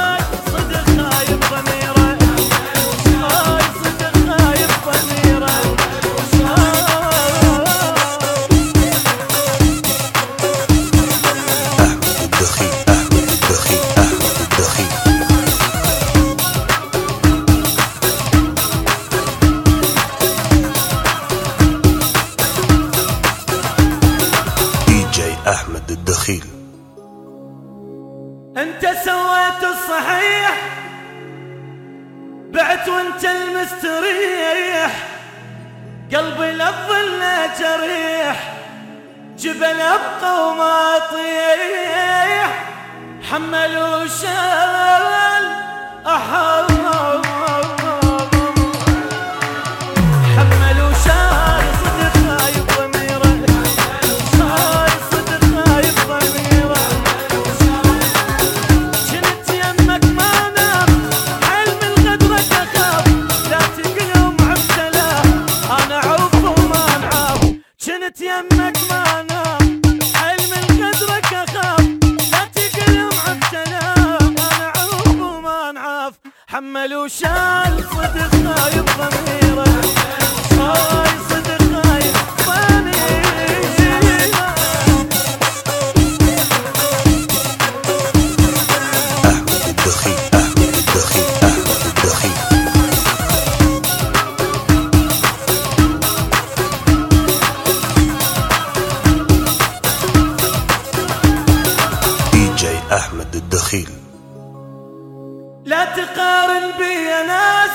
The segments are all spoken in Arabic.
صدق خايب ضميره، صدق خايب ضميره. أحمد الدخيل، أحمد الدخيل، أحمد الدخيل. دي جي أحمد الدخيل. انت سويت الصحيح، بعت وانت المستريح، قلبي للظل جريح، جبل ابقى وما اطيح، حمل وشال احرم، حمل وشال صدق خايب ضميره، صدق خايب ضميره. جنت يمك ما نام، حلم الغدرة اخاف، لا تقلم عبتلاه، انا عوف وما نعاف. جنت يمك ما نام، حلم الغدرة اخاف، لا تقلم عبتلاه، انا عوف وما نعاف. حمل وشال صدق خايب ضميره، صدق خايب ضميره. أحمد الدخيل، أحمد الدخيل، أحمد الدخيل. دي جي أحمد الدخيل. لا تقارن بي ناس،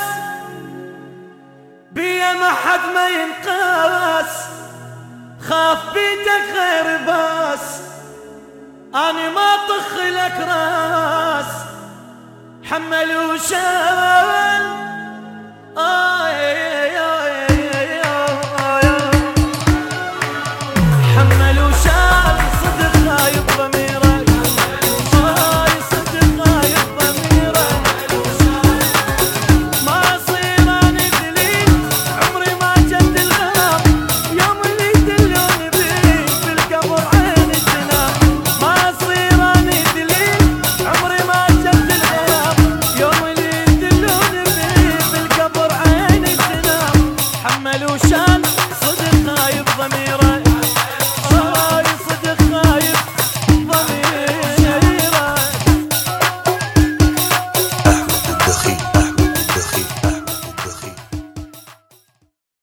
بي ما حد ما ينقاس، خاف بيدك غير باس، اني ما طخ لك راس. حمل وشال